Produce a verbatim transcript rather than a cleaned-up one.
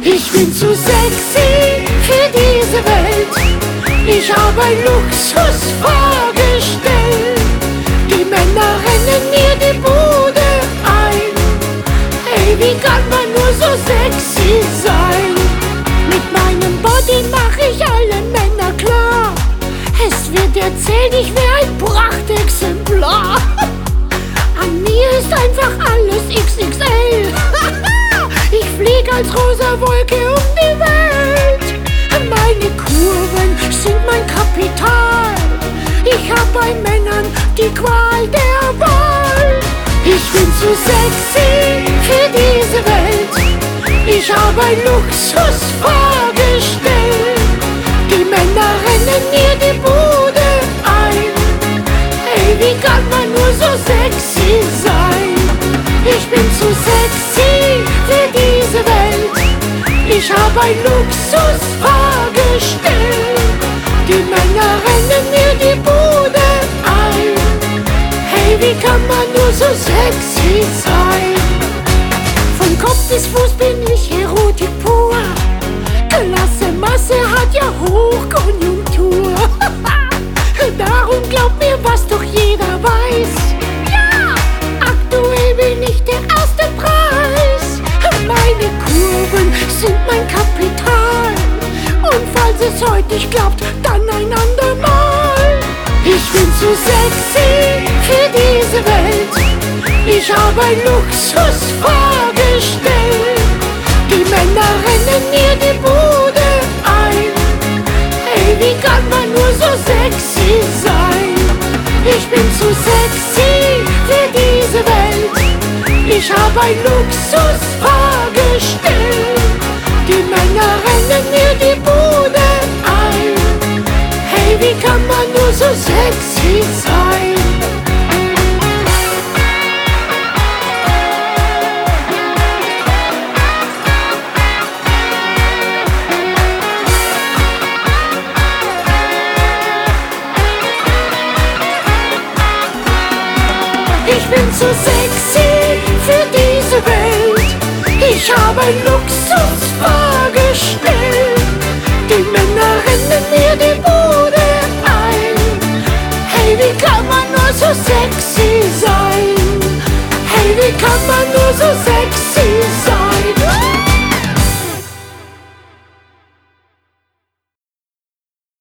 Ich bin zu sexy für diese Welt. Ich habe ein Luxus vorgestellt. Die Männer rennen mir die Bude ein. Ey, wie kann man nur so sexy sein? Mit meinem Body mach ich alle Männer klar. Es wird erzählt, ich wär ein Prachtexemplar. An mir ist einfach alles X X L. Ich flieg als rosa Wolke um die Welt. Meine Kurven sind mein Kapital. Ich hab bei Männern die Qual der Wahl. Ich bin zu sexy für diese Welt. Ich hab ein Luxus vorgestellt. Die Männer rennen mir die Bude ein. Ey, wie kann man nur so sexy sein? Ich bin zu sexy für diese Welt. Ich hab ein Luxus vorgestellt. Die Männer rennen mir die Bude ein. Hey, wie kann man nur so sexy sein? Von Kopf bis Fuß bin ich Erotik pur. Klasse Masse hat ja Hochkonjunktur. Darum glaubt mir, was doch jeder weiß. Ja, aktuell bin ich der erste Preis. Meine Kurven sind mein Kapital. Und falls es heute nicht klappt, dann ein andermal. Ich bin zu sexy für diese Welt. Ich habe ein Luxus vorgestellt. Die Männer rennen mir die Bude ein. Ey, wie kann man nur so sexy sein? Ich bin zu sexy für diese Welt. Ich habe ein Luxus vorgestellt. Die Männer rennen mir die Bude ein. Hey, wie kann man nur so sexy sein? Ich bin zu sexy für diese Welt. Ich habe ein Luxus vorgestellt. Die Männer rennen mir die Bude ein. Hey, wie kann man nur so sexy sein? Hey, wie kann man nur so sexy sein?